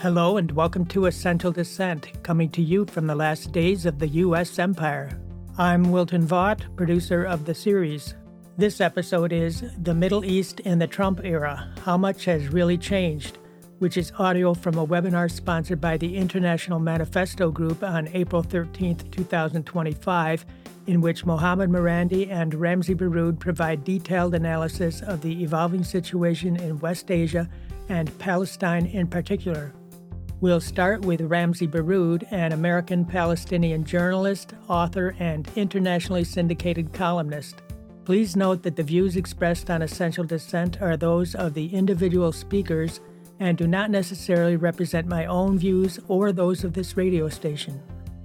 Hello and welcome to Essential Dissent, coming to you from the last days of the U.S. Empire. I'm Wilton Vaught, producer of the series. This episode is The Middle East in the Trump Era, How Much Has Really Changed, which is audio from a webinar sponsored by the International Manifesto Group on April 13, 2025, in which Mohammad Marandi and Ramzy Baroud provide detailed analysis of the evolving situation in West Asia and Palestine in particular. We'll start with Ramzy Baroud, an American-Palestinian journalist, author, and internationally syndicated columnist. Please note that the views expressed on Essential Dissent are those of the individual speakers and do not necessarily represent my own views or those of this radio station.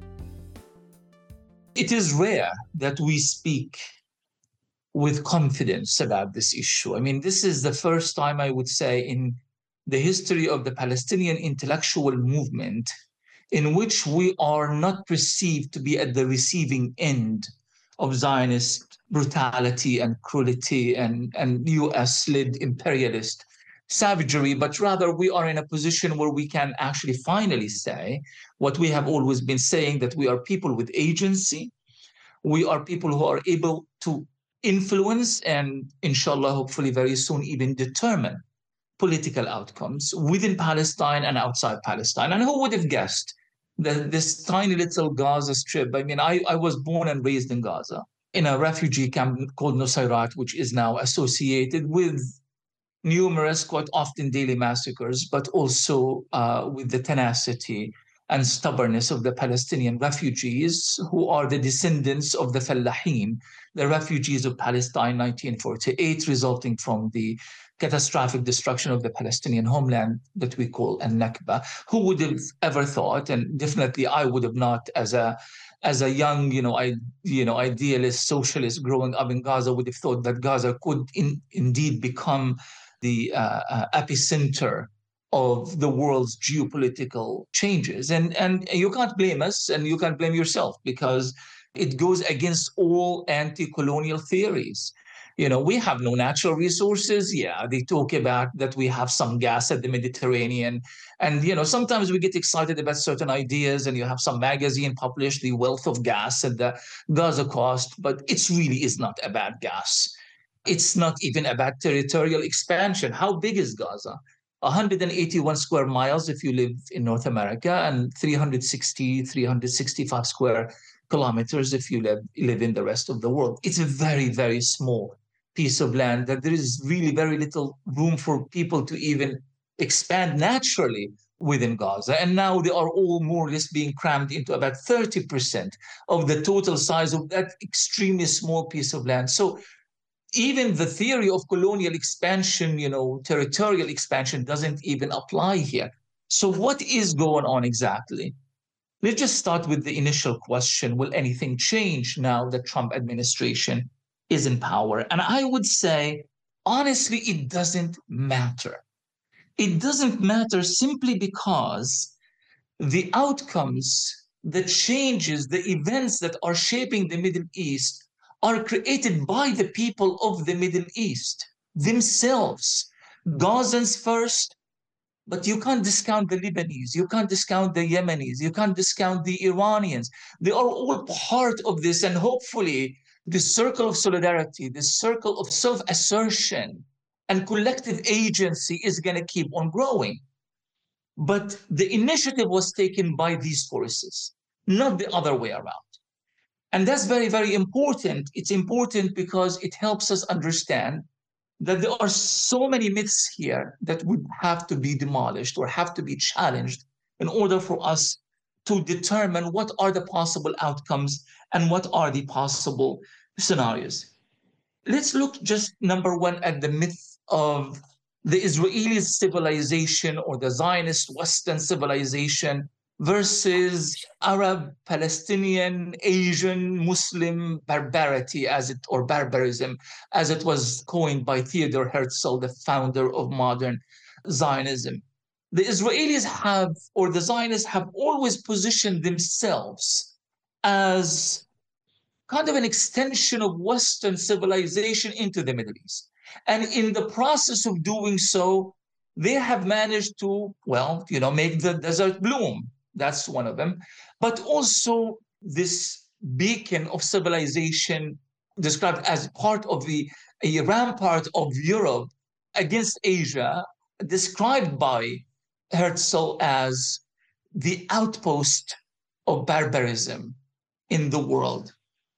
It is rare that we speak with confidence about this issue. I mean, this is the first time, I would say, in the history of the Palestinian intellectual movement in which we are not perceived to be at the receiving end of Zionist brutality and cruelty and US-led imperialist savagery, but rather we are in a position where we can actually finally say what we have always been saying, that we are people with agency. We are people who are able to influence and, inshallah, hopefully very soon, even determine political outcomes within Palestine and outside Palestine. And who would have guessed that this tiny little Gaza Strip, I mean, I was born and raised in Gaza, in a refugee camp called Nusayrat, which is now associated with numerous, quite often daily massacres, but also with the tenacity and stubbornness of the Palestinian refugees, who are the descendants of the Fallahin, the refugees of Palestine 1948, resulting from the catastrophic destruction of the Palestinian homeland that we call al-Nakba. Who would have ever thought, and definitely I would have not, as a young, idealist, socialist growing up in Gaza, would have thought that Gaza could indeed become the epicenter of the world's geopolitical changes. And you can't blame us, and you can't blame yourself, because it goes against all anti-colonial theories. We have no natural resources. Yeah, they talk about that we have some gas at the Mediterranean. And, sometimes we get excited about certain ideas, and you have some magazine publish the wealth of gas at the Gaza coast, but it really is not about gas. It's not even about territorial expansion. How big is Gaza? 181 square miles if you live in North America, and 365 square kilometers if you live in the rest of the world. It's a very, very small piece of land that there is really very little room for people to even expand naturally within Gaza. And now they are all more or less being crammed into about 30% of the total size of that extremely small piece of land. So even the theory of colonial expansion, territorial expansion doesn't even apply here. So what is going on exactly? Let's just start with the initial question. Will anything change now that Trump administration is in power? And I would say, honestly, it doesn't matter. It doesn't matter simply because the outcomes, the changes, the events that are shaping the Middle East are created by the people of the Middle East themselves. Gazans first, but you can't discount the Lebanese, you can't discount the Yemenis, you can't discount the Iranians. They are all part of this, and hopefully this circle of solidarity, this circle of self-assertion and collective agency is going to keep on growing. But the initiative was taken by these forces, not the other way around. And that's very, very important. It's important because it helps us understand that there are so many myths here that would have to be demolished or have to be challenged in order for us to determine what are the possible outcomes and what are the possible scenarios. Let's look just, number one, at the myth of the Israeli civilization or the Zionist Western civilization versus Arab, Palestinian, Asian, Muslim barbarity or barbarism, as it was coined by Theodor Herzl, the founder of modern Zionism. The Israelis the Zionists have always positioned themselves as kind of an extension of Western civilization into the Middle East. And in the process of doing so, they have managed to, well, make the desert bloom. That's one of them. But also this beacon of civilization described as part of a rampart of Europe against Asia, described by Herzl as the outpost of barbarism in the world.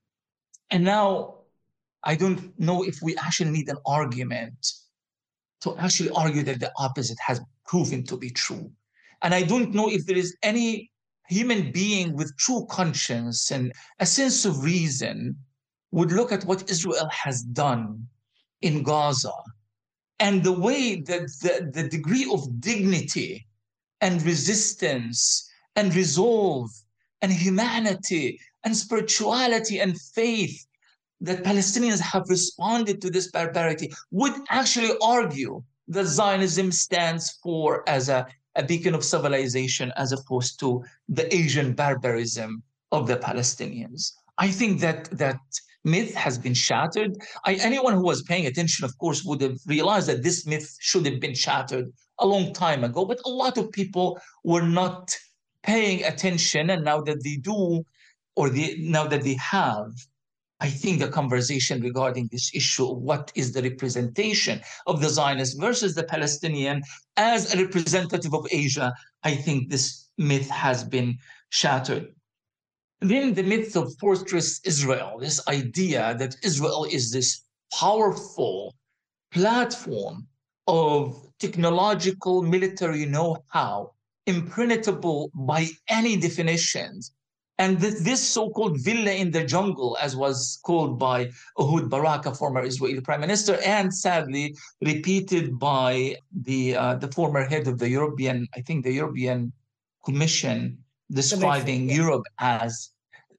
And now I don't know if we actually need an argument to actually argue that the opposite has proven to be true. And I don't know if there is any human being with true conscience and a sense of reason would look at what Israel has done in Gaza and the way that the degree of dignity and resistance and resolve and humanity and spirituality and faith that Palestinians have responded to this barbarity would actually argue that Zionism stands for as a beacon of civilization as opposed to the Asian barbarism of the Palestinians. I think that myth has been shattered. Anyone who was paying attention, of course, would have realized that this myth should have been shattered a long time ago, but a lot of people were not paying attention, and now that they do, now that they have, I think the conversation regarding this issue of what is the representation of the Zionist versus the Palestinian as a representative of Asia, I think this myth has been shattered. Then the myth of Fortress Israel, this idea that Israel is this powerful platform of technological military know-how, impenetrable by any definitions. And this so-called villa in the jungle, as was called by Ehud Barak, a former Israeli prime minister, and sadly repeated by the former head of the European Commission, describing Europe as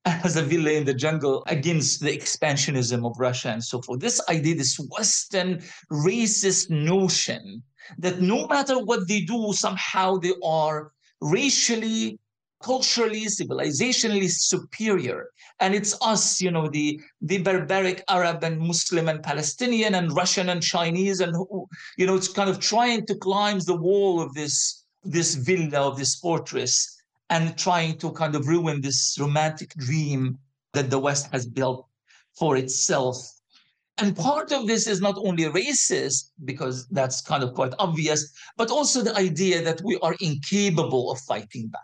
a villa in the jungle against the expansionism of Russia and so forth. This idea, this Western racist notion that no matter what they do, somehow they are racially, culturally, civilizationally superior. And it's us, the barbaric Arab and Muslim and Palestinian and Russian and Chinese, and it's kind of trying to climb the wall of this villa, of this fortress, and trying to kind of ruin this romantic dream that the West has built for itself. And part of this is not only racist, because that's kind of quite obvious, but also the idea that we are incapable of fighting back.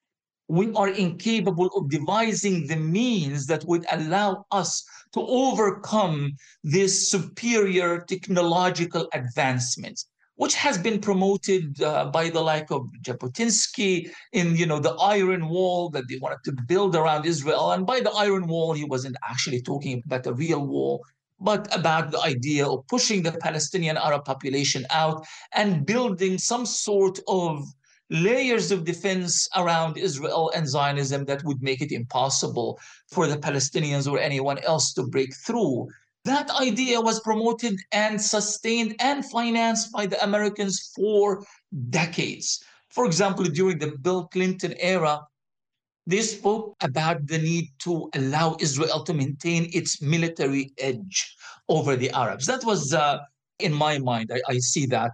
We are incapable of devising the means that would allow us to overcome this superior technological advancements, which has been promoted by the like of Jabotinsky in, the Iron Wall that they wanted to build around Israel. And by the Iron Wall, he wasn't actually talking about a real wall, but about the idea of pushing the Palestinian Arab population out and building some sort of layers of defense around Israel and Zionism that would make it impossible for the Palestinians or anyone else to break through. That idea was promoted and sustained and financed by the Americans for decades. For example, during the Bill Clinton era, they spoke about the need to allow Israel to maintain its military edge over the Arabs. That was, in my mind, I see that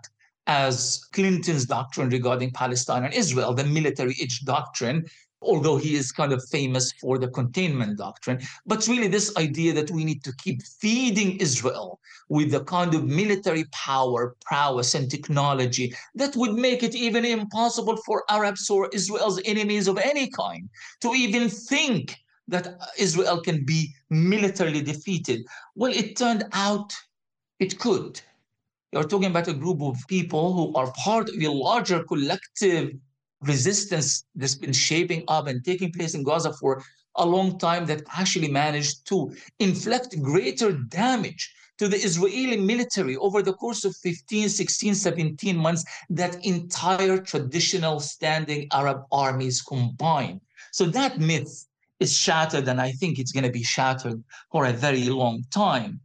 as Clinton's doctrine regarding Palestine and Israel, the military edge doctrine, although he is kind of famous for the containment doctrine. But really this idea that we need to keep feeding Israel with the kind of military power, prowess, and technology that would make it even impossible for Arabs or Israel's enemies of any kind to even think that Israel can be militarily defeated. Well, it turned out it could. You're talking about a group of people who are part of a larger collective resistance that's been shaping up and taking place in Gaza for a long time that actually managed to inflict greater damage to the Israeli military over the course of 15, 16, 17 months than entire traditional standing Arab armies combined. So that myth is shattered, and I think it's going to be shattered for a very long time.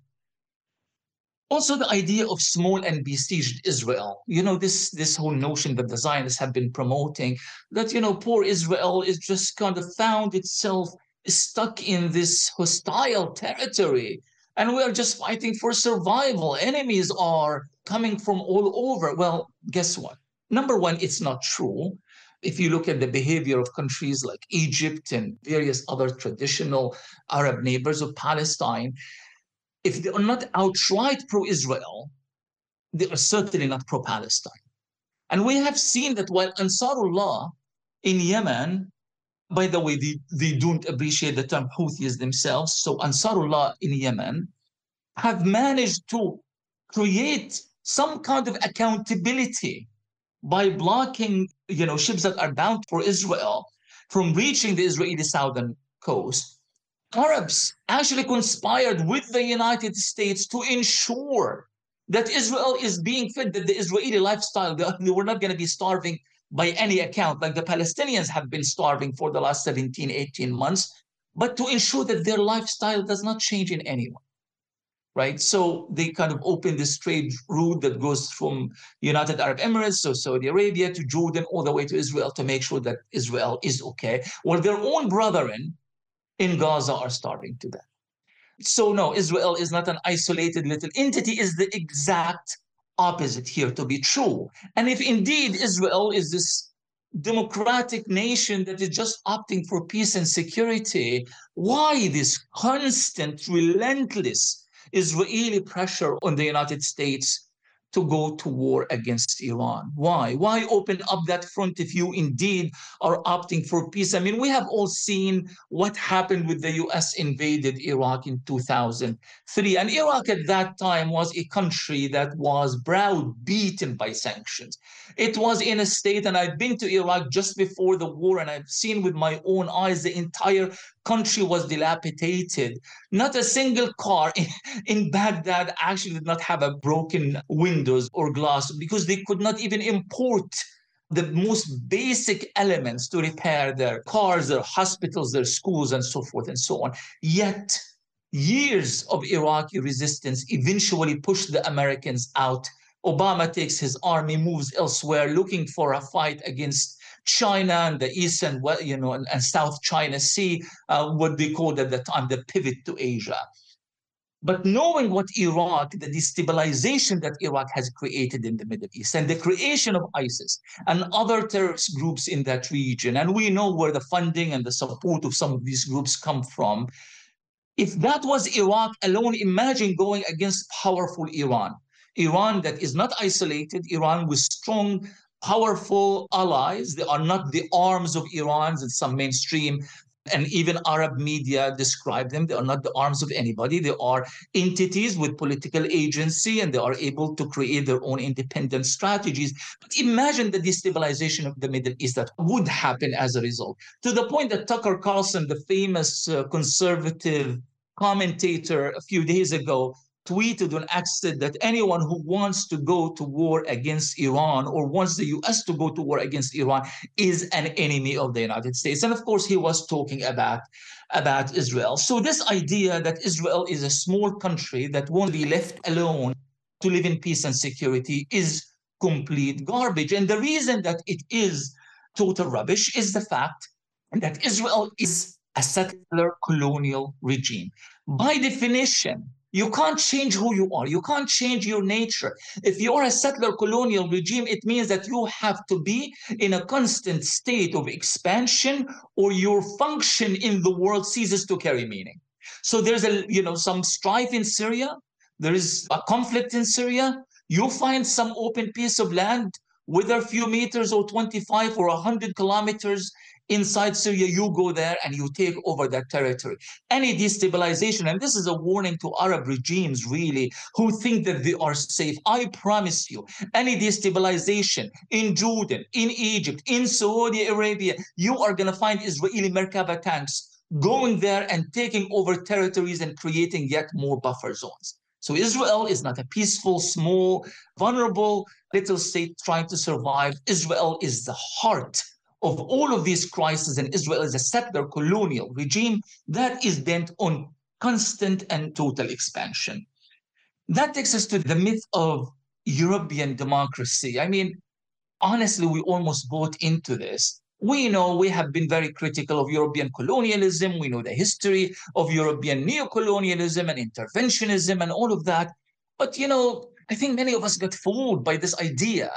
Also, the idea of small and besieged Israel, this whole notion that the Zionists have been promoting, that, poor Israel is just kind of found itself stuck in this hostile territory and we are just fighting for survival. Enemies are coming from all over. Well, guess what? Number one, it's not true. If you look at the behavior of countries like Egypt and various other traditional Arab neighbors of Palestine, if they are not outright pro Israel, they are certainly not pro Palestine. And we have seen that while Ansarullah in Yemen, by the way, they don't appreciate the term Houthis themselves. So Ansarullah in Yemen have managed to create some kind of accountability by blocking, ships that are bound for Israel from reaching the Israeli southern coast. Arabs actually conspired with the United States to ensure that Israel is being fed, that the Israeli lifestyle, they were not going to be starving by any account, like the Palestinians have been starving for the last 17, 18 months, but to ensure that their lifestyle does not change in any way. Right, so they kind of opened this trade route that goes from United Arab Emirates, so Saudi Arabia, to Jordan, all the way to Israel, to make sure that Israel is okay, while their own brethren in Gaza are starving to death. So no, Israel is not an isolated little entity, is the exact opposite here to be true. And if indeed Israel is this democratic nation that is just opting for peace and security, why this constant, relentless Israeli pressure on the United States to go to war against Iran? Why? Why open up that front if you indeed are opting for peace? I mean, we have all seen what happened with the US invaded Iraq in 2003. And Iraq at that time was a country that was browbeaten by sanctions. It was in a state, and I've been to Iraq just before the war, and I've seen with my own eyes the entire country was dilapidated. Not a single car in Baghdad actually did not have a broken windows or glass, because they could not even import the most basic elements to repair their cars, their hospitals, their schools, and so forth and so on. Yet, years of Iraqi resistance eventually pushed the Americans out. Obama takes his army, moves elsewhere, looking for a fight against China and the East and South China Sea, what they called at the time the pivot to Asia. But knowing what Iraq, the destabilization that Iraq has created in the Middle East, and the creation of ISIS and other terrorist groups in that region, and we know where the funding and the support of some of these groups come from. If that was Iraq alone, imagine going against powerful Iran. Iran that is not isolated, Iran with strong, powerful allies. They are not the arms of Iran, as some mainstream and even Arab media describe them. They are not the arms of anybody. They are entities with political agency, and they are able to create their own independent strategies. But imagine the destabilization of the Middle East that would happen as a result, to the point that Tucker Carlson, the famous conservative commentator, a few days ago tweeted on X that anyone who wants to go to war against Iran, or wants the US to go to war against Iran, is an enemy of the United States. And of course, he was talking about Israel. So this idea that Israel is a small country that won't be left alone to live in peace and security is complete garbage. And the reason that it is total rubbish is the fact that Israel is a settler colonial regime. By definition, you can't change who you are. You can't change your nature. If you're a settler colonial regime, it means that you have to be in a constant state of expansion, or your function in the world ceases to carry meaning. So there's some strife in Syria. There is a conflict in Syria. You find some open piece of land, whether a few meters or 25 or 100 kilometers inside Syria, you go there and you take over that territory. Any destabilization, and this is a warning to Arab regimes really who think that they are safe, I promise you, any destabilization in Jordan, in Egypt, in Saudi Arabia, you are going to find Israeli Merkava tanks going there and taking over territories and creating yet more buffer zones. So Israel is not a peaceful, small, vulnerable little state trying to survive. Israel is the heart of all of these crises, and Israel is a settler colonial regime that is bent on constant and total expansion. That takes us to the myth of European democracy. I mean, honestly, we almost bought into this. We know we have been very critical of European colonialism. We know the history of European neocolonialism and interventionism and all of that. But, I think many of us got fooled by this idea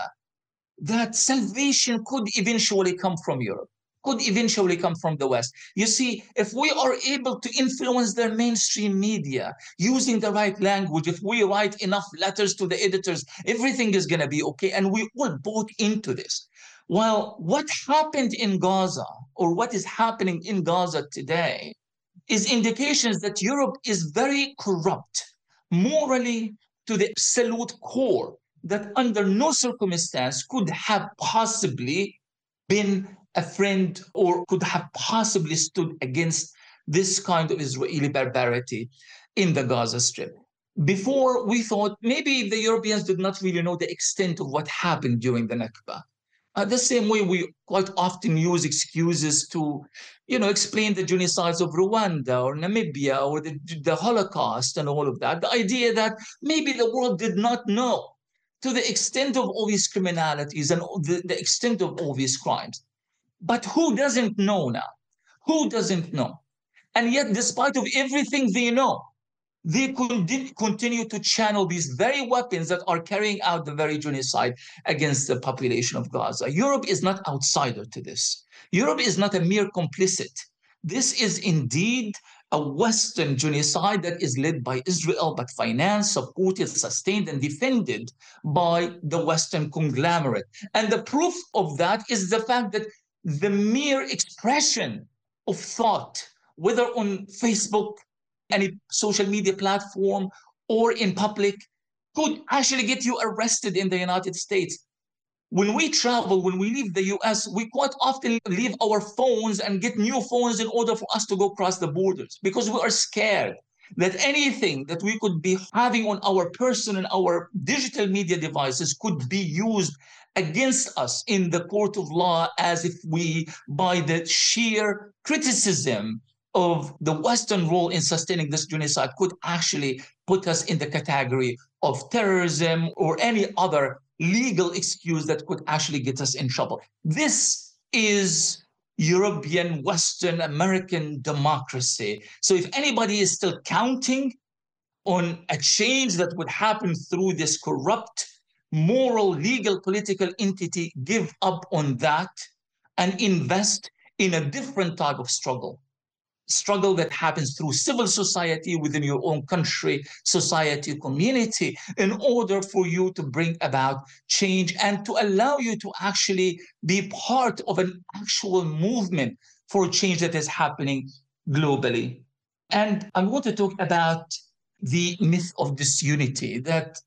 that salvation could eventually come from Europe, could eventually come from the West. You see, if we are able to influence their mainstream media using the right language, if we write enough letters to the editors, everything is going to be okay. And we all bought into this. Well, what happened in Gaza, or what is happening in Gaza today, is indications that Europe is very corrupt, morally to the absolute core, that under no circumstance could have possibly been a friend or could have possibly stood against this kind of Israeli barbarity in the Gaza Strip. Before, we thought maybe the Europeans did not really know the extent of what happened during the Nakba. The same way we quite often use excuses to, explain the genocides of Rwanda or Namibia or the Holocaust and all of that. The idea that maybe the world did not know to the extent of all these criminalities and the extent of all these crimes. But who doesn't know now? Who doesn't know? And yet, despite of everything they know, they continue to channel these very weapons that are carrying out the very genocide against the population of Gaza. Europe is not outsider to this. Europe is not a mere complicit. This is indeed a Western genocide that is led by Israel, but financed, supported, sustained, and defended by the Western conglomerate. And the proof of that is the fact that the mere expression of thought, whether on Facebook, any social media platform, or in public, could actually get you arrested in the United States. When we travel, when we leave the US, we quite often leave our phones and get new phones in order for us to go across the borders because we are scared that anything that we could be having on our person and our digital media devices could be used against us in the court of law, as if we, by the sheer criticism of the Western role in sustaining this genocide, could actually put us in the category of terrorism or any other legal excuse that could actually get us in trouble. This is European, Western, American democracy. So if anybody is still counting on a change that would happen through this corrupt, moral, legal, political entity, give up on that and invest in a different type of struggle that happens through civil society within your own country, society, community, in order for you to bring about change and to allow you to actually be part of an actual movement for change that is happening globally. And I want to talk about the myth of disunity, that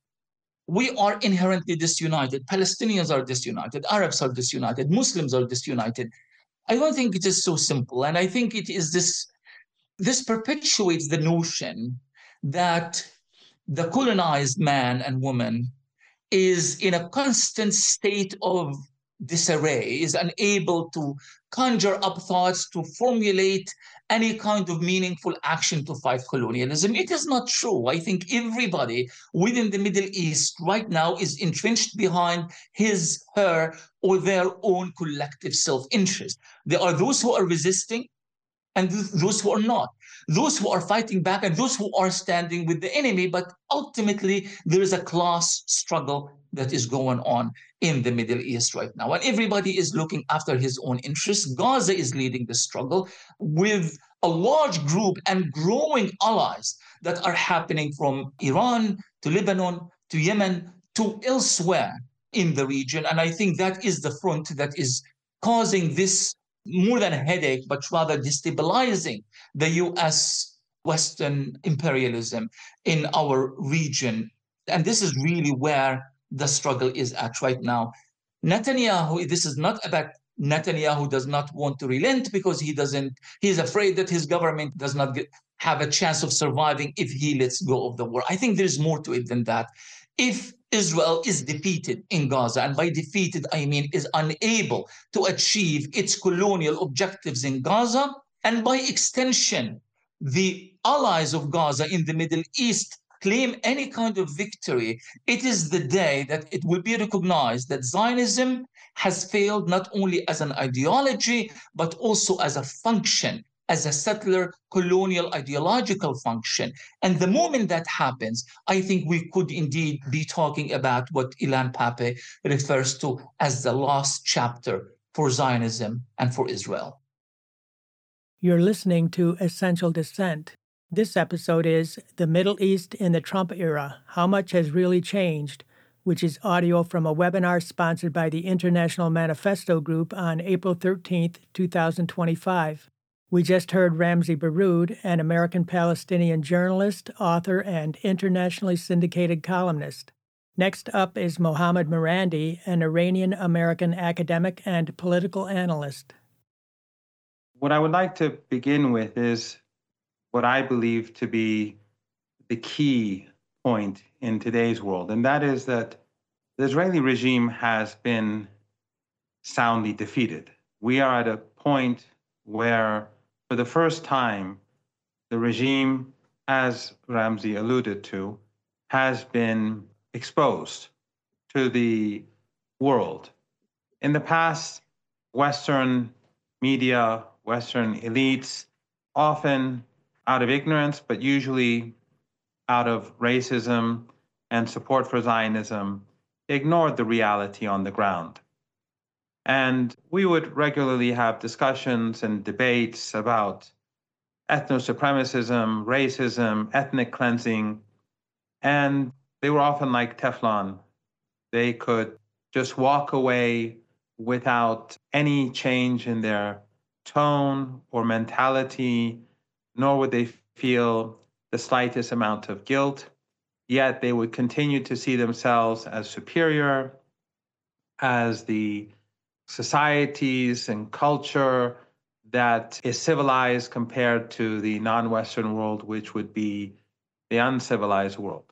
we are inherently disunited. Palestinians are disunited, Arabs are disunited, Muslims are disunited. I don't think it is so simple. And I think it is this perpetuates the notion that the colonized man and woman is in a constant state of disarray, is unable to conjure up thoughts, to formulate any kind of meaningful action to fight colonialism. It is not true. I think everybody within the Middle East right now is entrenched behind his, her, or their own collective self-interest. There are those who are resisting and those who are not, those who are fighting back and those who are standing with the enemy. But ultimately, there is a class struggle that is going on in the Middle East right now. And everybody is looking after his own interests. Gaza is leading the struggle with a large group and growing allies that are happening from Iran to Lebanon to Yemen to elsewhere in the region. And I think that is the front that is causing this more than a headache, but rather destabilizing the US Western imperialism in our region. And this is really where the struggle is at right now. Netanyahu, this is not about Netanyahu does not want to relent because he's afraid that his government does not have a chance of surviving if he lets go of the war. I think there's more to it than that. If Israel is defeated in Gaza, and by defeated I mean is unable to achieve its colonial objectives in Gaza, and by extension, the allies of Gaza in the Middle East claim any kind of victory, it is the day that it will be recognized that Zionism has failed not only as an ideology, but also as a function, as a settler colonial ideological function. And the moment that happens, I think we could indeed be talking about what Ilan Pape refers to as the last chapter for Zionism and for Israel. You're listening to Essential Dissent. This episode is The Middle East in the Trump Era, How Much Has Really Changed, which is audio from a webinar sponsored by the International Manifesto Group on April 13, 2025. We just heard Ramzy Baroud, an American-Palestinian journalist, author, and internationally syndicated columnist. Next up is Mohammad Marandi, an Iranian-American academic and political analyst. What I would like to begin with is what I believe to be the key point in today's world, and that is that the Israeli regime has been soundly defeated. We are at a point where, for the first time, the regime, as Ramzy alluded to, has been exposed to the world. In the past, Western media, Western elites, often out of ignorance, but usually out of racism and support for Zionism, ignored the reality on the ground. And we would regularly have discussions and debates about ethno-supremacism, racism, ethnic cleansing, and they were often like Teflon. They could just walk away without any change in their tone or mentality, nor would they feel the slightest amount of guilt, yet they would continue to see themselves as superior, as the societies and culture that is civilized compared to the non-Western world, which would be the uncivilized world.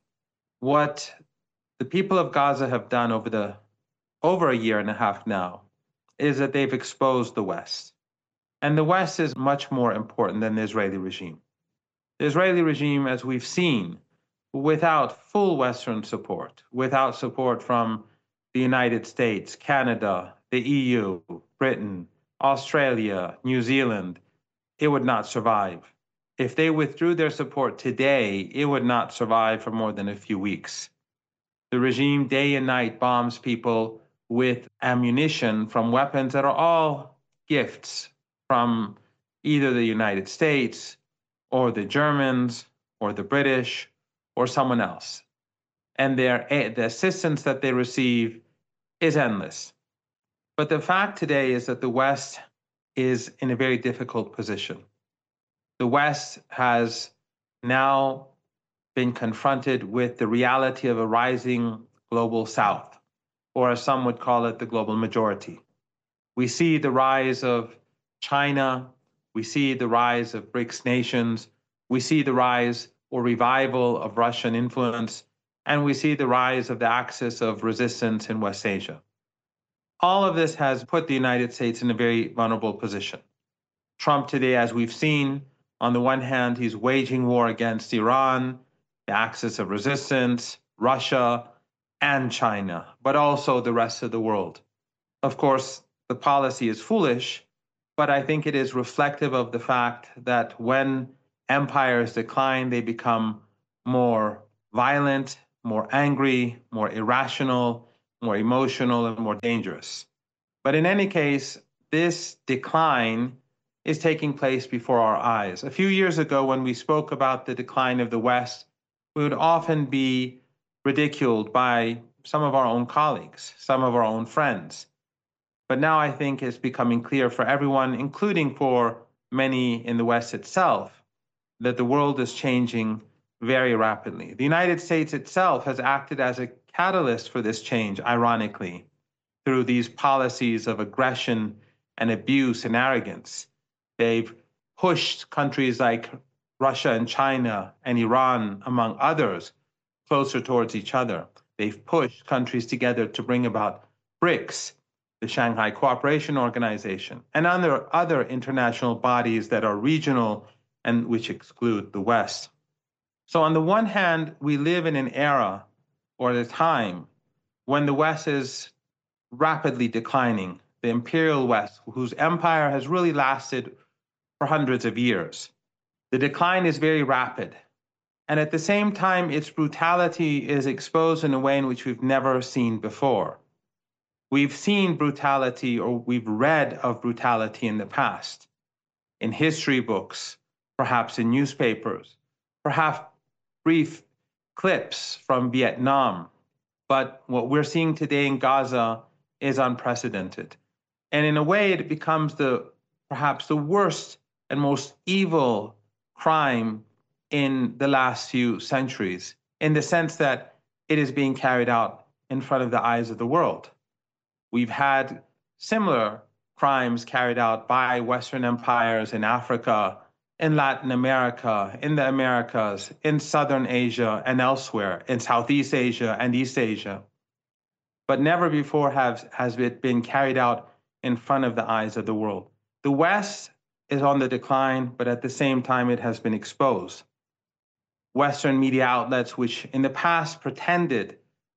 What the people of Gaza have done over a year and a half now is that they've exposed the West. And the West is much more important than the Israeli regime. The Israeli regime, as we've seen, without full Western support, without support from the United States, Canada, the EU, Britain, Australia, New Zealand, it would not survive. If they withdrew their support today, it would not survive for more than a few weeks. The regime day and night bombs people with ammunition from weapons that are all gifts from either the United States or the Germans or the British or someone else. And the assistance that they receive is endless. But the fact today is that the West is in a very difficult position. The West has now been confronted with the reality of a rising global South, or as some would call it, the global majority. We see the rise of China, we see the rise of BRICS nations, we see the rise or revival of Russian influence, and we see the rise of the axis of resistance in West Asia. All of this has put the United States in a very vulnerable position. Trump today, as we've seen, on the one hand, he's waging war against Iran, the axis of resistance, Russia, and China, but also the rest of the world. Of course, the policy is foolish, but I think it is reflective of the fact that when empires decline, they become more violent, more angry, more irrational, more emotional, and more dangerous. But in any case, this decline is taking place before our eyes. A few years ago, when we spoke about the decline of the West, we would often be ridiculed by some of our own colleagues, some of our own friends. But now I think it's becoming clear for everyone, including for many in the West itself, that the world is changing very rapidly. The United States itself has acted as a catalyst for this change, ironically, through these policies of aggression and abuse and arrogance. They've pushed countries like Russia and China and Iran, among others, closer towards each other. They've pushed countries together to bring about BRICS, the Shanghai Cooperation Organization, and other international bodies that are regional and which exclude the West. So on the one hand, we live in an era or a time when the West is rapidly declining, the imperial West, whose empire has really lasted for hundreds of years. The decline is very rapid. And at the same time, its brutality is exposed in a way in which we've never seen before. We've seen brutality, or we've read of brutality in the past, in history books, perhaps in newspapers, perhaps brief clips from Vietnam. But what we're seeing today in Gaza is unprecedented. And in a way, it becomes perhaps the worst and most evil crime in the last few centuries, in the sense that it is being carried out in front of the eyes of the world. We've had similar crimes carried out by Western empires in Africa, in Latin America, in the Americas, in Southern Asia and elsewhere, in Southeast Asia and East Asia. But never before has it been carried out in front of the eyes of the world. The West is on the decline, but at the same time, it has been exposed. Western media outlets, which in the past pretended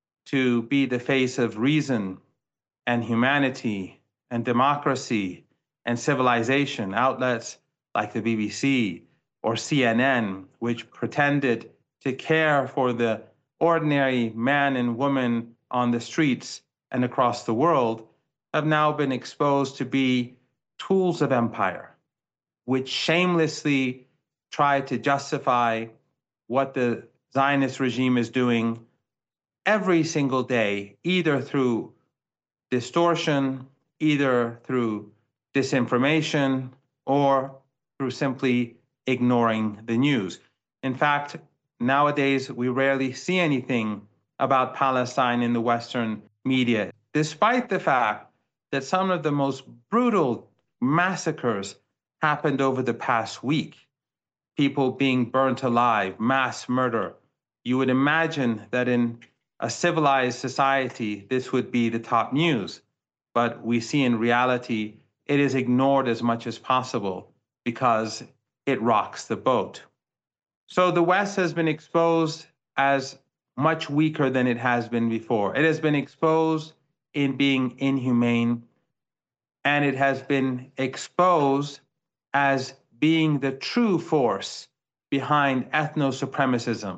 to be the face of reason and humanity and democracy and civilization, outlets like the BBC or CNN, which pretended to care for the ordinary man and woman on the streets and across the world, have now been exposed to be tools of empire, which shamelessly try to justify what the Zionist regime is doing every single day, either through distortion, either through disinformation, or through simply ignoring the news. In fact, nowadays, we rarely see anything about Palestine in the Western media, despite the fact that some of the most brutal massacres happened over the past week. People being burnt alive, mass murder. You would imagine that in a civilized society, this would be the top news. But we see in reality, it is ignored as much as possible because it rocks the boat. So the West has been exposed as much weaker than it has been before. It has been exposed in being inhumane, and it has been exposed as being the true force behind ethno-supremacism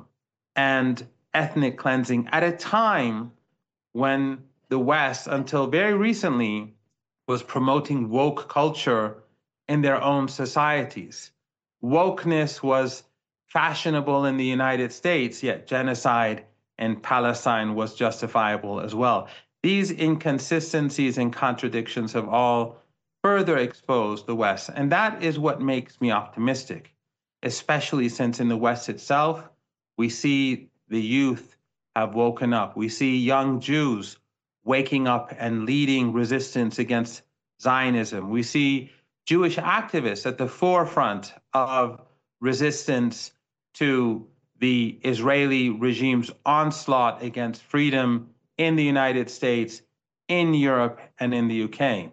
and ethnic cleansing at a time when the West, until very recently, was promoting woke culture in their own societies. Wokeness was fashionable in the United States, yet genocide in Palestine was justifiable as well. These inconsistencies and contradictions have all further exposed the West, and that is what makes me optimistic, especially since in the West itself, we see the youth have woken up. We see young Jews waking up and leading resistance against Zionism. We see Jewish activists at the forefront of resistance to the Israeli regime's onslaught against freedom in the United States, in Europe, and in the UK.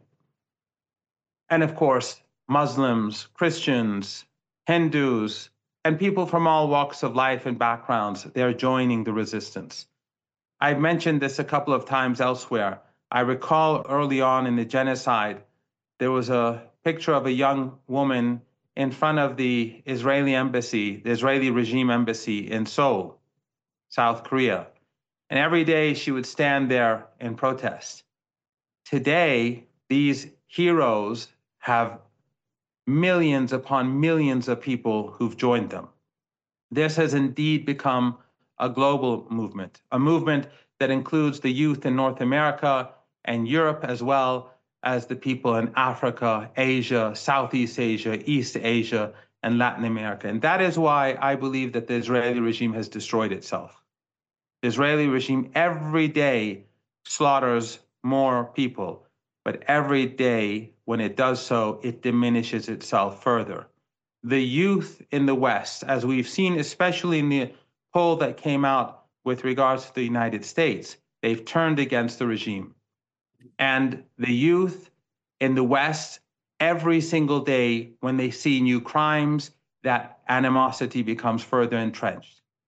And of course, Muslims, Christians, Hindus, and people from all walks of life and backgrounds, they're joining the resistance. I've mentioned this a couple of times elsewhere. I recall early on in the genocide, there was a picture of a young woman in front of the Israeli embassy, the Israeli regime embassy in Seoul, South Korea. And every day she would stand there in protest. Today, these heroes have millions upon millions of people who've joined them. This has indeed become a global movement, a movement that includes the youth in North America and Europe, as well as the people in Africa, Asia, Southeast Asia, East Asia, and Latin America. And that is why I believe that the Israeli regime has destroyed itself. The Israeli regime every day slaughters more people, but every day when it does so, it diminishes itself further. The youth in the West, as we've seen, especially in the poll that came out with regards to the United States, they've turned against the regime. And the youth in the West, every single day when they see new crimes, that animosity becomes further entrenched.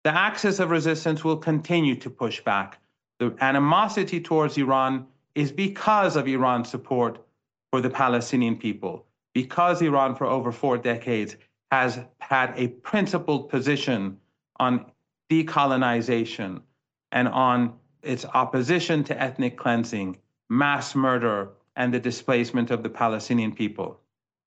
The axis of resistance will continue to push back. The animosity towards Iran is because of Iran's support for the Palestinian people, because Iran for over 4 decades has had a principled position on decolonization and on its opposition to ethnic cleansing, mass murder, and the displacement of the Palestinian people.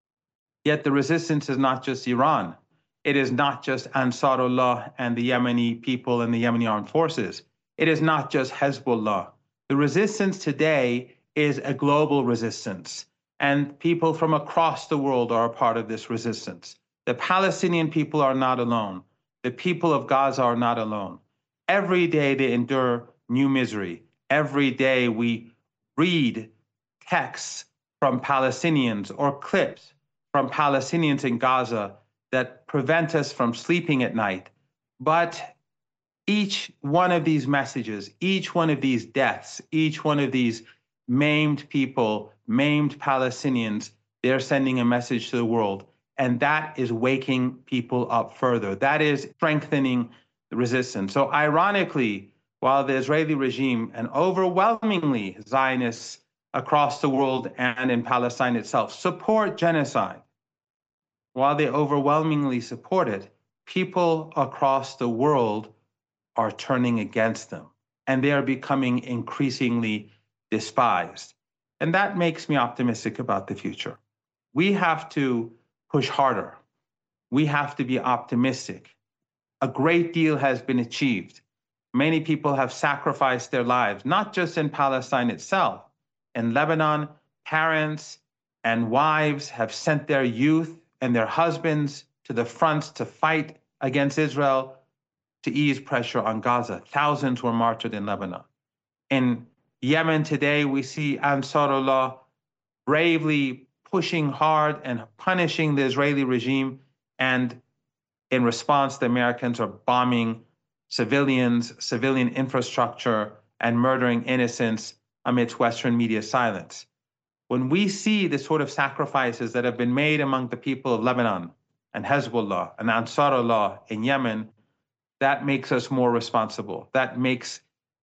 Yet the resistance is not just Iran. It is not just Ansarullah and the Yemeni people and the Yemeni armed forces. It is not just Hezbollah. The resistance today is a global resistance, and people from across the world are a part of this resistance. The Palestinian people are not alone. The people of Gaza are not alone. Every day they endure new misery. Every day we read texts from Palestinians or clips from Palestinians in Gaza that prevent us from sleeping at night. But each one of these messages, each one of these deaths, each one of these maimed people, maimed Palestinians, they're sending a message to the world. And that is waking people up further. That is strengthening the resistance. So ironically, while the Israeli regime and overwhelmingly Zionists across the world and in Palestine itself support genocide, while they overwhelmingly support it, people across the world are turning against them, and they are becoming increasingly despised. And that makes me optimistic about the future. We have to push harder. We have to be optimistic. A great deal has been achieved. Many people have sacrificed their lives, not just in Palestine itself. In Lebanon, parents and wives have sent their youth and their husbands to the fronts to fight against Israel to ease pressure on Gaza. Thousands were martyred in Lebanon. In Yemen today, we see Ansarullah bravely pushing hard and punishing the Israeli regime, and in response, the Americans are bombing civilians, civilian infrastructure, and murdering innocents amidst Western media silence. When we see the sort of sacrifices that have been made among the people of Lebanon and Hezbollah and Ansarullah in Yemen, that makes us more responsible. That makes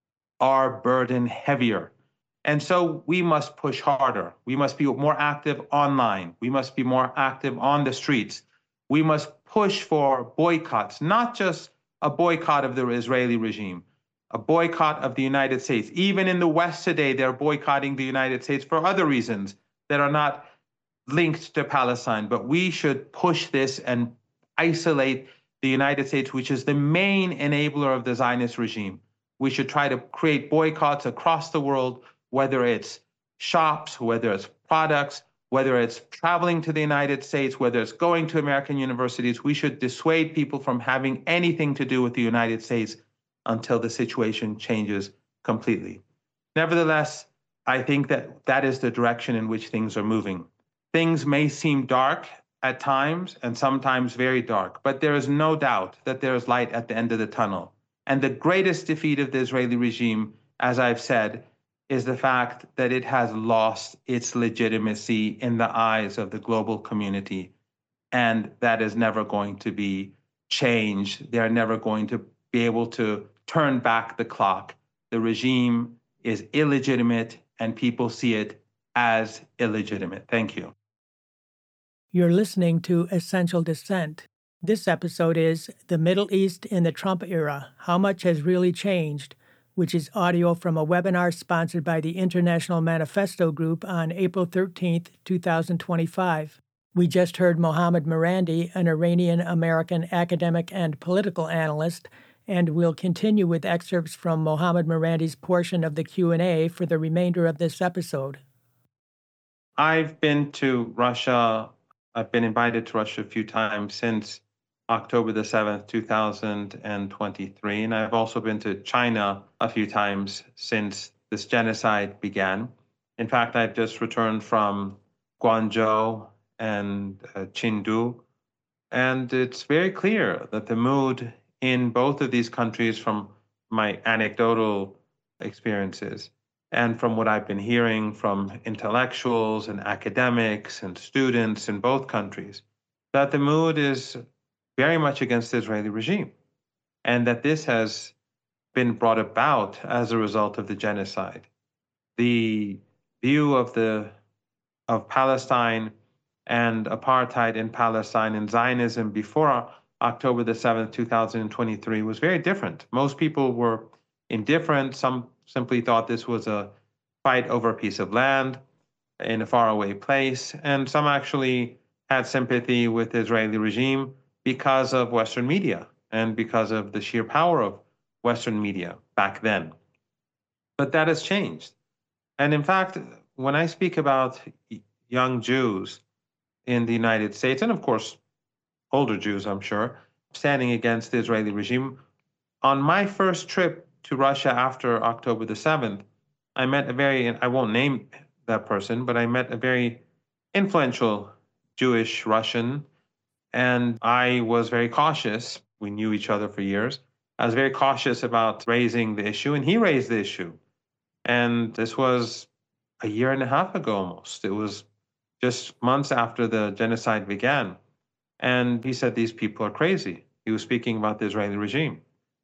our burden heavier. And so we must push harder. We must be more active online. We must be more active on the streets. We must push for boycotts, not just a boycott of the Israeli regime, a boycott of the United States. Even in the West today, they're boycotting the United States for other reasons that are not linked to Palestine. But we should push this and isolate the United States, which is the main enabler of the Zionist regime. We should try to create boycotts across the world, whether it's shops, whether it's products, whether it's traveling to the United States, whether it's going to American universities. We should dissuade people from having anything to do with the United States until the situation changes completely. Nevertheless, I think that that is the direction in which things are moving. Things may seem dark at times and sometimes very dark, but there is no doubt that there is light at the end of the tunnel. And the greatest defeat of the Israeli regime, as I've said, is the fact that it has lost its legitimacy in the eyes of the global community. And that is never going to be changed. They're never going to be able to turn back the clock. The regime is illegitimate, and people see it as illegitimate. Thank you. You're listening to Essential Dissent. This episode is The Middle East in the Trump Era, How Much Has Really Changed?, which is audio from a webinar sponsored by the International Manifesto Group on April 13th, 2025. We just heard Mohammad Marandi, an Iranian-American academic and political analyst, and we'll continue with excerpts from Mohammad Marandi's portion of the Q&A for the remainder of this episode. I've been to Russia. I've been invited to Russia a few times since October the 7th, 2023. And I've also been to China a few times since this genocide began. In fact, I've just returned from Guangzhou and Chengdu. And it's very clear that the mood in both of these countries, from my anecdotal experiences and from what I've been hearing from intellectuals and academics and students in both countries, that the mood is very much against the Israeli regime. and that this has been brought about as a result of the genocide. The view of Palestine and apartheid in Palestine and Zionism before October the 7th, 2023 was very different. Most people were indifferent. Some simply thought this was a fight over a piece of land in a faraway place. And some actually had sympathy with the Israeli regime because of Western media and because of the sheer power of Western media back then. But that has changed. And in fact, when I speak about young Jews in the United States, and of course, older Jews, I'm sure, standing against the Israeli regime, on my first trip to Russia after October the 7th, I met I won't name that person, but I met a very influential Jewish Russian, and I was very cautious. We knew each other for years. I was very cautious about raising the issue, and he raised the issue. And this was a year and a half ago almost. It was just months after the genocide began. And he said, these people are crazy. He was speaking about the Israeli regime.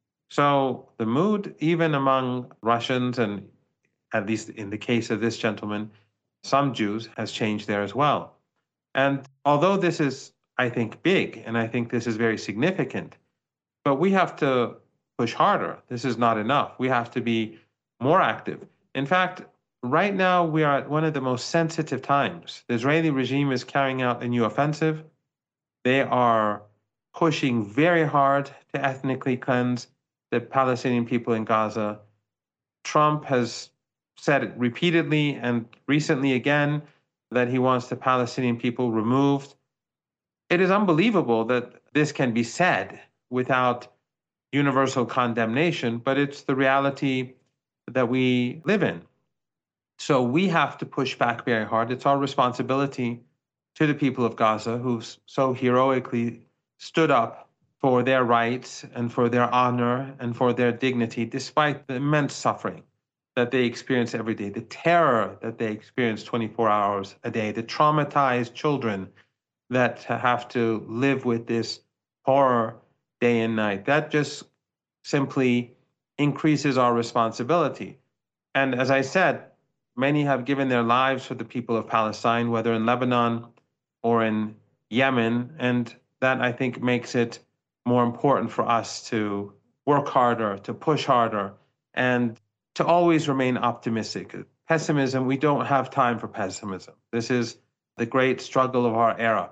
So the mood, even among Russians, and at least in the case of this gentleman, some Jews, has changed there as well. And although this is, I think, big, and I think this is very significant, but we have to push harder. This is not enough. We have to be more active. In fact, right now we are at one of the most sensitive times. The Israeli regime is carrying out a new offensive. They are pushing very hard to ethnically cleanse the Palestinian people in Gaza. Trump has said it repeatedly and recently again that he wants the Palestinian people removed. It is unbelievable that this can be said without universal condemnation, but it's the reality that we live in. So we have to push back very hard. It's our responsibility to the people of Gaza who so heroically stood up for their rights and for their honor and for their dignity, despite the immense suffering that they experience every day, the terror that they experience 24 hours a day, the traumatized children that have to live with this horror day and night. That just simply increases our responsibility. And as I said, many have given their lives for the people of Palestine, whether in Lebanon or in Yemen. And that, I think, makes it more important for us to work harder, to push harder, and to always remain optimistic. Pessimism, we don't have time for pessimism. This is the great struggle of our era.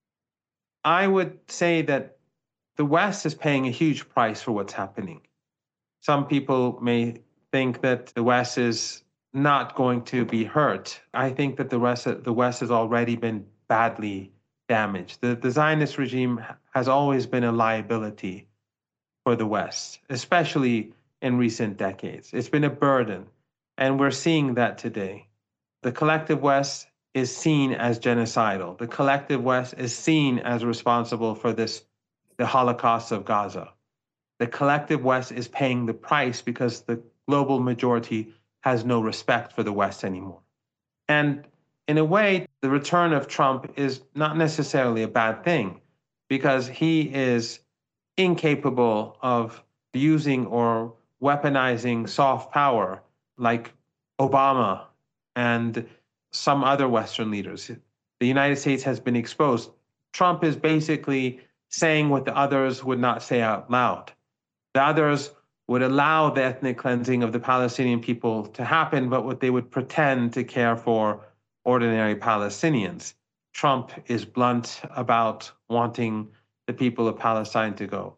I would say that the West is paying a huge price for what's happening. Some people may think that the West is not going to be hurt. I think that the West has already been badly damaged. The Zionist regime has always been a liability for the West, especially in recent decades. It's been a burden, and we're seeing that today. The collective West is seen as genocidal. The collective West is seen as responsible for the Holocaust of Gaza. The collective West is paying the price because the global majority has no respect for the West anymore. And in a way, the return of Trump is not necessarily a bad thing because he is incapable of using or weaponizing soft power like Obama and some other Western leaders. The United States has been exposed. Trump is basically saying what the others would not say out loud. The others would allow the ethnic cleansing of the Palestinian people to happen, but what they would pretend to care for ordinary Palestinians. Trump is blunt about wanting the people of Palestine to go.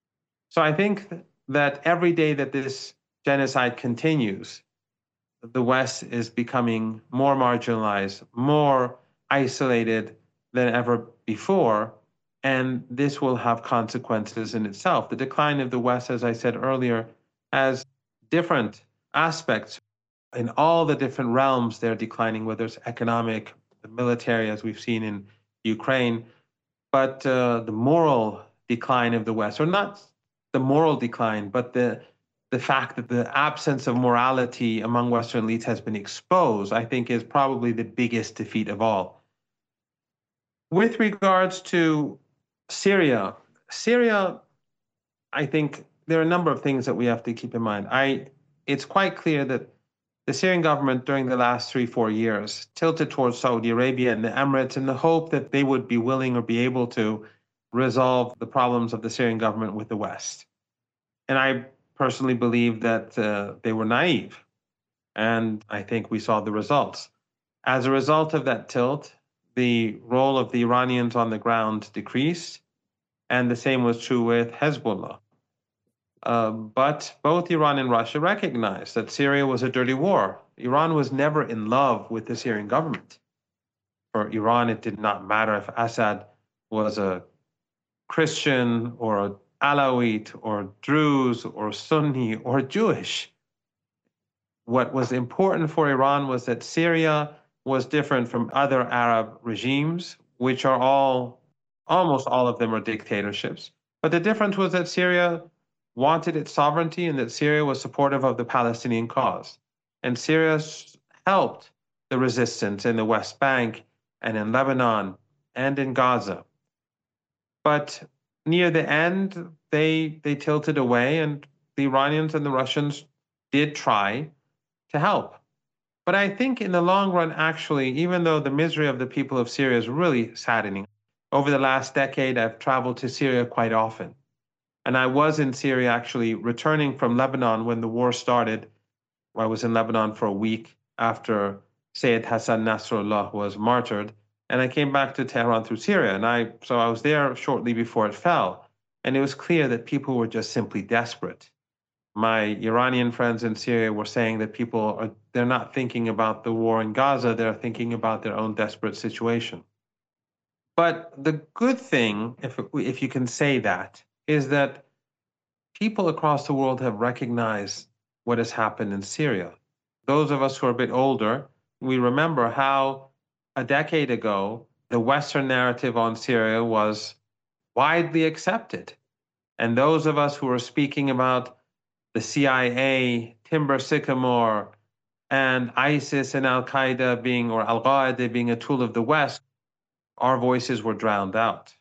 So I think that every day that this genocide continues, the West is becoming more marginalized, more isolated than ever before, and this will have consequences in itself. The decline of the West, as I said earlier, has different aspects. In all the different realms, they're declining, whether it's economic, the military, as we've seen in Ukraine, but the moral decline of the West, or not the moral decline, but the fact that the absence of morality among Western elites has been exposed, I think is probably the biggest defeat of all. With regards to Syria, I think there are a number of things that we have to keep in mind. It's quite clear that the Syrian government during the last 3-4 years tilted towards Saudi Arabia and the Emirates in the hope that they would be willing or be able to resolve the problems of the Syrian government with the West. And I personally believe that they were naive. And I think we saw the results. As a result of that tilt, the role of the Iranians on the ground decreased, and the same was true with Hezbollah. But both Iran and Russia recognized that Syria was a dirty war. Iran was never in love with the Syrian government. For Iran, it did not matter if Assad was a Christian or an Alawite or Druze or Sunni or Jewish. What was important for Iran was that Syria was different from other Arab regimes, which are almost all of them are dictatorships. But the difference was that Syria wanted its sovereignty and that Syria was supportive of the Palestinian cause. And Syria helped the resistance in the West Bank and in Lebanon and in Gaza. But near the end, they tilted away, and the Iranians and the Russians did try to help. But I think in the long run, actually, even though the misery of the people of Syria is really saddening, over the last decade, I've traveled to Syria quite often. And I was in Syria actually returning from Lebanon when the war started. I was in Lebanon for a week after Sayyid Hassan Nasrallah was martyred. And I came back to Tehran through Syria. So I was there shortly before it fell. And it was clear that people were just simply desperate. My Iranian friends in Syria were saying that they're not thinking about the war in Gaza, they're thinking about their own desperate situation. But the good thing, if you can say that, is that people across the world have recognized what has happened in Syria. Those of us who are a bit older, we remember how a decade ago, the Western narrative on Syria was widely accepted. And those of us who are speaking about the CIA, Timber Sycamore, and ISIS and Al-Qaeda or Al-Qaeda being a tool of the West, our voices were drowned out.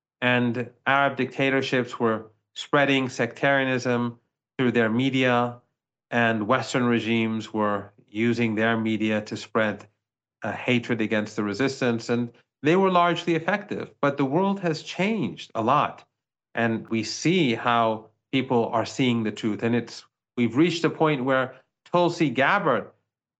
And Arab dictatorships were spreading sectarianism through their media, and Western regimes were using their media to spread hatred against the resistance, and they were largely effective. But the world has changed a lot, and we see how people are seeing the truth. And we've reached a point where Tulsi Gabbard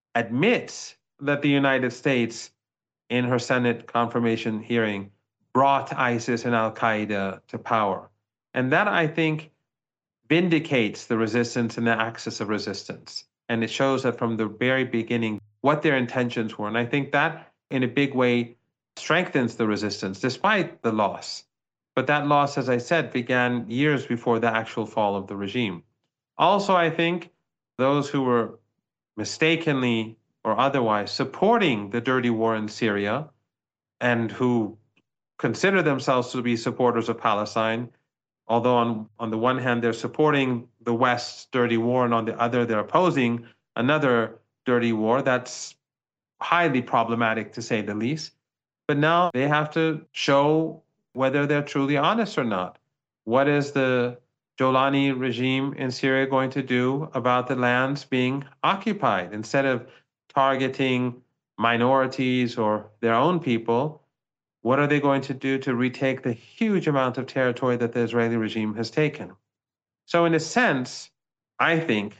admits that the United States, in her Senate confirmation hearing, brought ISIS and Al-Qaeda to power. And that, I think, vindicates the resistance and the axis of resistance. And it shows that from the very beginning what their intentions were. And I think that, in a big way, strengthens the resistance, despite the loss. But that loss, as I said, began years before the actual fall of the regime. Also, I think those who were mistakenly or otherwise supporting the dirty war in Syria and who consider themselves to be supporters of Palestine, although on the one hand they're supporting the West's dirty war and on the other they're opposing another dirty war, that's highly problematic to say the least. But now they have to show whether they're truly honest or not. What is the Jolani regime in Syria going to do about the lands being occupied? Instead of targeting minorities or their own people, what are they going to do to retake the huge amount of territory that the Israeli regime has taken? So in a sense, I think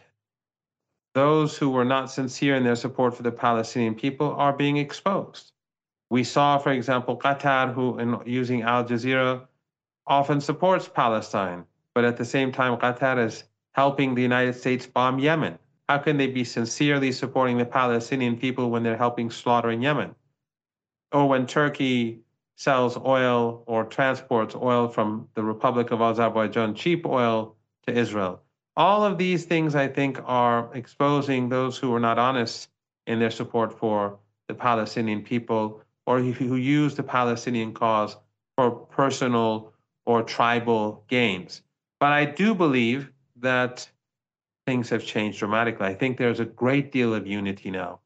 those who were not sincere in their support for the Palestinian people are being exposed. We saw, for example, Qatar, who, in using Al Jazeera, often supports Palestine, but at the same time, Qatar is helping the United States bomb Yemen. How can they be sincerely supporting the Palestinian people when they're helping slaughter in Yemen? Or when Turkey sells oil or transports oil from the Republic of Azerbaijan, cheap oil, to Israel. All of these things, I think, are exposing those who are not honest in their support for the Palestinian people, or who use the Palestinian cause for personal or tribal gains. But I do believe that things have changed dramatically. I think there's a great deal of unity now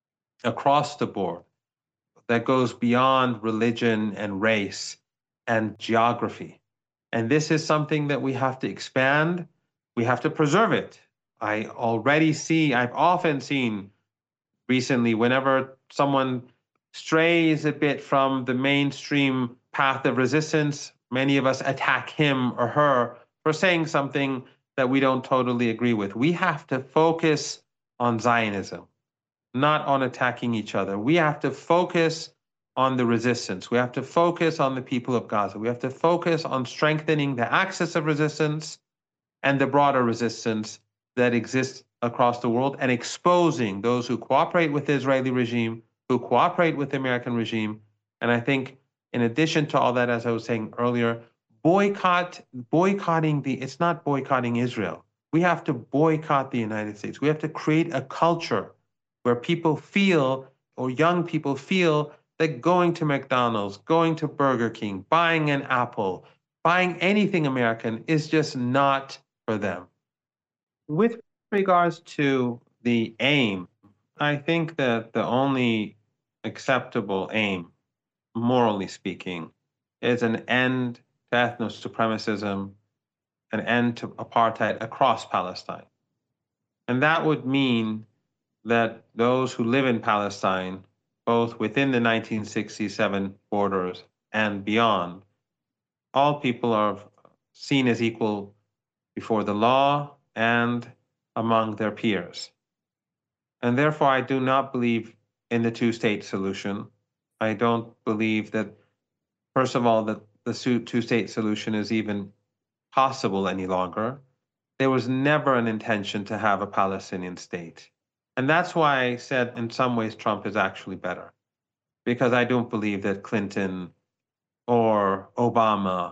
across the board that goes beyond religion and race and geography. And this is something that we have to expand we have to preserve it. I've often seen recently, whenever someone strays a bit from the mainstream path of resistance, many of us attack him or her for saying something that we don't totally agree with. We have to focus on Zionism, not on attacking each other. We have to focus on the resistance. We have to focus on the people of Gaza. We have to focus on strengthening the axis of resistance and the broader resistance that exists across the world, and exposing those who cooperate with the Israeli regime, who cooperate with the American regime. And I think in addition to all that, as I was saying earlier, it's not boycotting Israel. We have to boycott the United States. We have to create a culture where people feel, or young people feel, that going to McDonald's, going to Burger King, buying an Apple, buying anything American is just not for them. With regards to the aim, I think that the only acceptable aim, morally speaking, is an end to ethno-supremacism, an end to apartheid across Palestine. And that would mean that those who live in Palestine, both within the 1967 borders and beyond, all people are seen as equal before the law and among their peers. And therefore, I do not believe in the two-state solution. I don't believe that, first of all, that the two-state solution is even possible any longer. There was never an intention to have a Palestinian state. And that's why I said in some ways Trump is actually better, because I don't believe that Clinton or Obama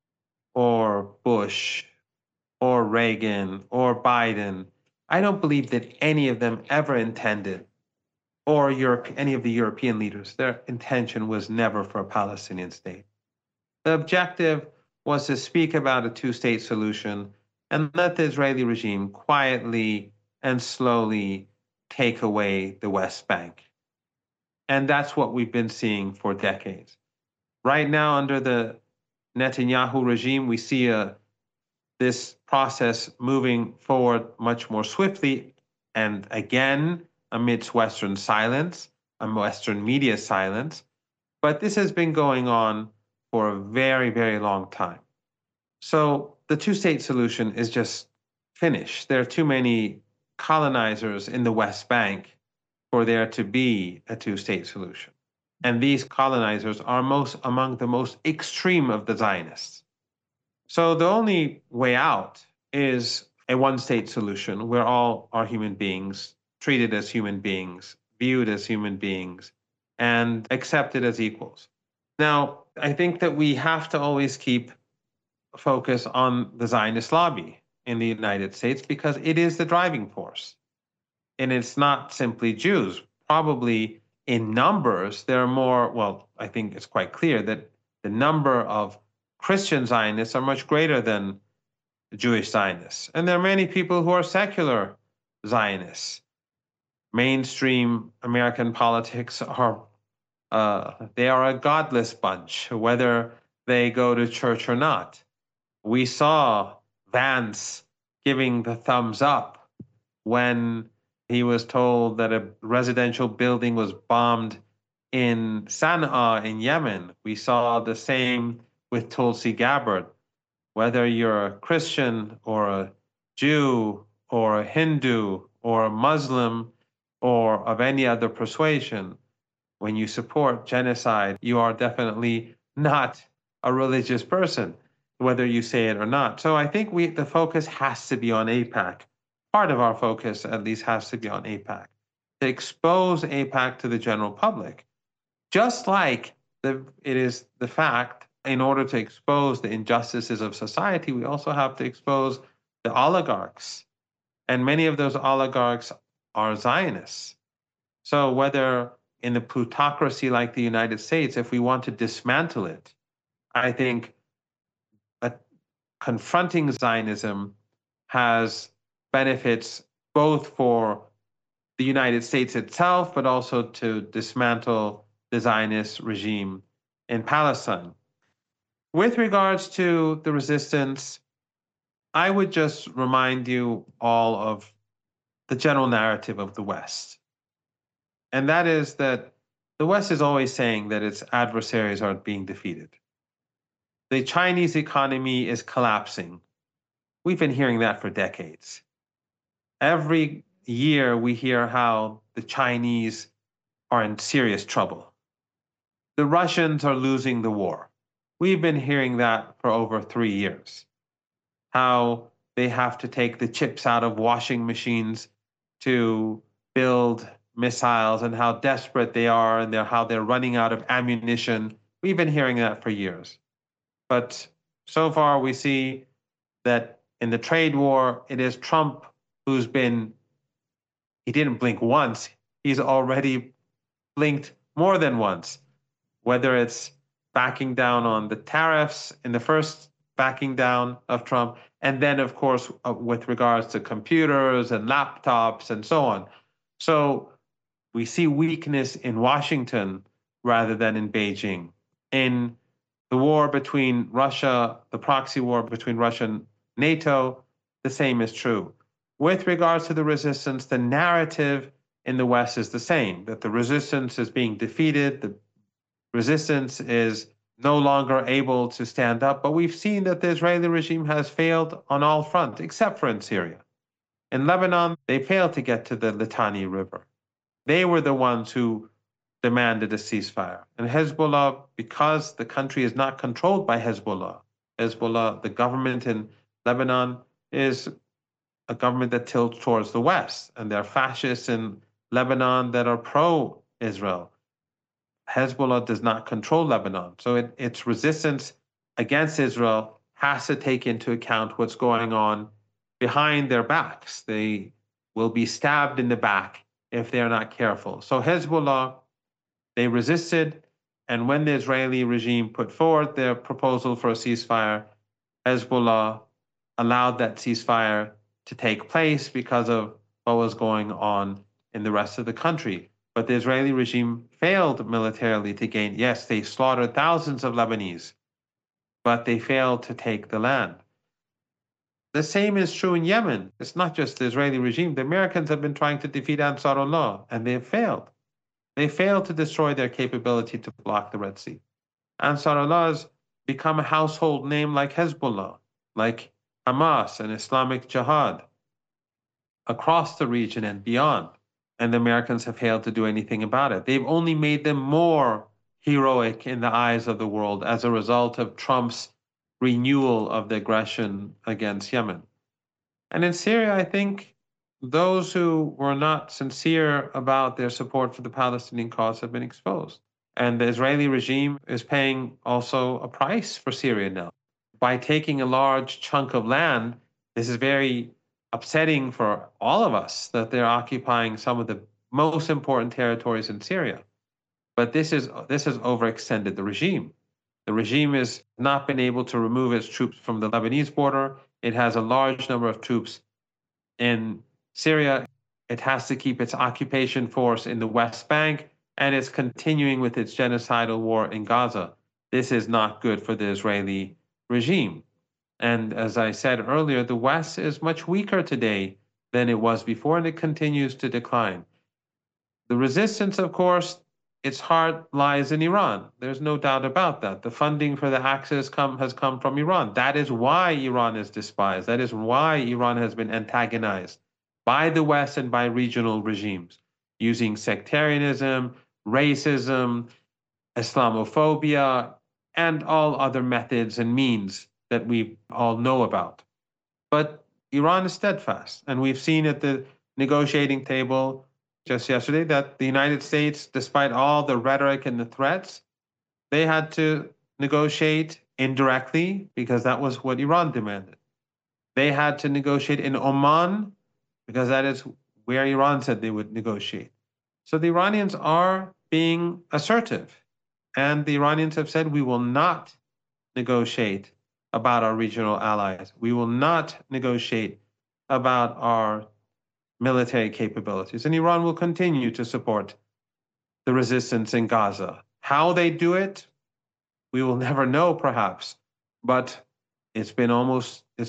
or Bush or Reagan or Biden, I don't believe that any of them ever intended, or any of the European leaders, their intention was never for a Palestinian state. The objective was to speak about a two-state solution and let the Israeli regime quietly and slowly take away the West Bank. And that's what we've been seeing for decades. Right now, under the Netanyahu regime, we see this process moving forward much more swiftly, and again, amidst Western silence, Western media silence. But this has been going on for a very, very long time. So the two-state solution is just finished. There are too many colonizers in the West Bank for there to be a two-state solution. And these colonizers are among the most extreme of the Zionists. So the only way out is a one-state solution where all are human beings, treated as human beings, viewed as human beings, and accepted as equals. Now, I think that we have to always keep focus on the Zionist lobby in the United States because it is the driving force. And it's not simply Jews. Probably in numbers, there are more, well, I think it's quite clear that the number of Christian Zionists are much greater than Jewish Zionists. And there are many people who are secular Zionists. Mainstream American politics they are a godless bunch, whether they go to church or not. We saw Vance giving the thumbs up when he was told that a residential building was bombed in Sana'a in Yemen. We saw the same with Tulsi Gabbard. Whether you're a Christian or a Jew or a Hindu or a Muslim or of any other persuasion, when you support genocide, you are definitely not a religious person, whether you say it or not. So I think the focus has to be on AIPAC. Part of our focus, at least, has to be on AIPAC, to expose AIPAC to the general public. Just like it is the fact, in order to expose the injustices of society, we also have to expose the oligarchs. And many of those oligarchs are Zionists. So whether in the plutocracy like the United States, if we want to dismantle it, I think confronting Zionism has benefits both for the United States itself, but also to dismantle the Zionist regime in Palestine. With regards to the resistance, I would just remind you all of the general narrative of the West. And that is that the West is always saying that its adversaries are being defeated. The Chinese economy is collapsing. We've been hearing that for decades. Every year we hear how the Chinese are in serious trouble. The Russians are losing the war. We've been hearing that for over 3 years. How they have to take the chips out of washing machines to build missiles and how desperate they are and how they're running out of ammunition. We've been hearing that for years. But so far we see that in the trade war, it is Trump who's been, he didn't blink once, he's already blinked more than once, whether it's backing down on the tariffs in the first backing down of Trump, and then, of course, with regards to computers and laptops and so on. So we see weakness in Washington rather than in Beijing. In the war between Russia, the proxy war between Russia and NATO, the same is true. With regards to the resistance, the narrative in the West is the same, that the resistance is being defeated, the resistance is no longer able to stand up. But we've seen that the Israeli regime has failed on all fronts, except for in Syria. In Lebanon, they failed to get to the Litani River. They were the ones who demanded a ceasefire. And Hezbollah, because the country is not controlled by Hezbollah, the government in Lebanon is a government that tilts towards the West, and there are fascists in Lebanon that are pro-Israel. Hezbollah does not control Lebanon, so its resistance against Israel has to take into account what's going on behind their backs. They will be stabbed in the back if they're not careful. So Hezbollah, they resisted, and when the Israeli regime put forward their proposal for a ceasefire, Hezbollah allowed that ceasefire to take place because of what was going on in the rest of the country. But the Israeli regime failed militarily to gain. Yes, they slaughtered thousands of Lebanese, but they failed to take the land. The same is true in Yemen. It's not just the Israeli regime. The Americans have been trying to defeat Ansarullah, and they have failed. They failed to destroy their capability to block the Red Sea. Ansarullah has become a household name like Hezbollah, like Hamas and Islamic Jihad across the region and beyond. And the Americans have failed to do anything about it. They've only made them more heroic in the eyes of the world as a result of Trump's renewal of the aggression against Yemen. And in Syria, I think those who were not sincere about their support for the Palestinian cause have been exposed. And the Israeli regime is paying also a price for Syria now. By taking a large chunk of land, this is very upsetting for all of us that they're occupying some of the most important territories in Syria. But this has overextended the regime. The regime has not been able to remove its troops from the Lebanese border. It has a large number of troops in Syria. It has to keep its occupation force in the West Bank, and it's continuing with its genocidal war in Gaza. This is not good for the Israeli regime. And as I said earlier, the West is much weaker today than it was before, and it continues to decline. The resistance, of course, its heart lies in Iran. There's no doubt about that. The funding for the Axis has come from Iran. That is why Iran is despised. That is why Iran has been antagonized by the West and by regional regimes, using sectarianism, racism, Islamophobia, and all other methods and means that we all know about. But Iran is steadfast, and we've seen at the negotiating table just yesterday that the United States, despite all the rhetoric and the threats, they had to negotiate indirectly because that was what Iran demanded. They had to negotiate in Oman because that is where Iran said they would negotiate. So the Iranians are being assertive, and the Iranians have said, we will not negotiate about our regional allies. We will not negotiate about our military capabilities. And Iran will continue to support the resistance in Gaza. How they do it, we will never know perhaps, but it's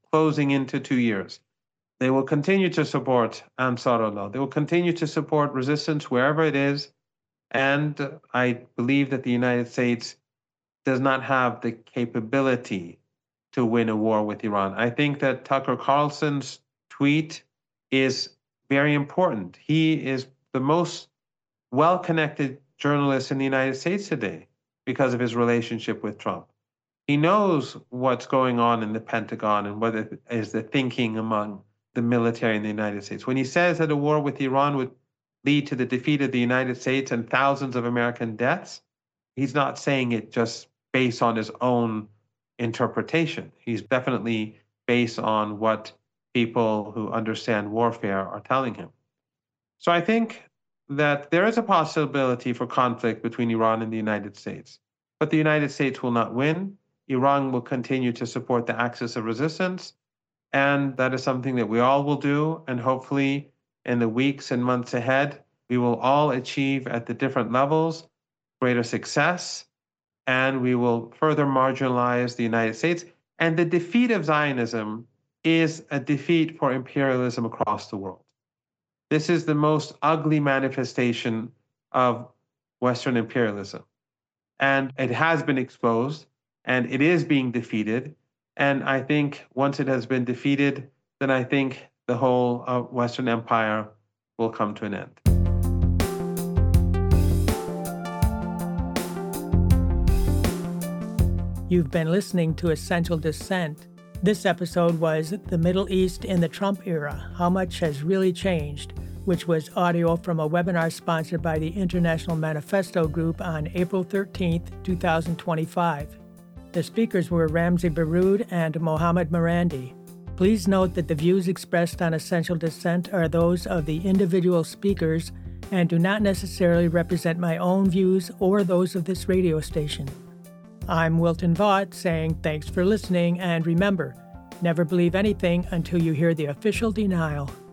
closing into 2 years. They will continue to support Ansar Allah. They will continue to support resistance wherever it is. And I believe that the United States does not have the capability to win a war with Iran. I think that Tucker Carlson's tweet is very important. He is the most well-connected journalist in the United States today because of his relationship with Trump. He knows what's going on in the Pentagon and what is the thinking among the military in the United States. When he says that a war with Iran would lead to the defeat of the United States and thousands of American deaths, he's not saying it just based on his own interpretation. He's definitely based on what people who understand warfare are telling him. So I think that there is a possibility for conflict between Iran and the United States, but the United States will not win. Iran will continue to support the axis of resistance, and that is something that we all will do, and hopefully in the weeks and months ahead, we will all achieve at the different levels greater success, and we will further marginalize the United States. And the defeat of Zionism is a defeat for imperialism across the world. This is the most ugly manifestation of Western imperialism. And it has been exposed, and it is being defeated. And I think once it has been defeated, then I think the whole Western Empire will come to an end. You've been listening to Essential Dissent. This episode was The Middle East in the Trump Era, How Much Has Really Changed, which was audio from a webinar sponsored by the International Manifesto Group on April 13, 2025. The speakers were Ramzi Baroud and Mohammad Marandi. Please note that the views expressed on Essential Dissent are those of the individual speakers and do not necessarily represent my own views or those of this radio station. I'm Wilton Vaught saying thanks for listening, and remember, never believe anything until you hear the official denial.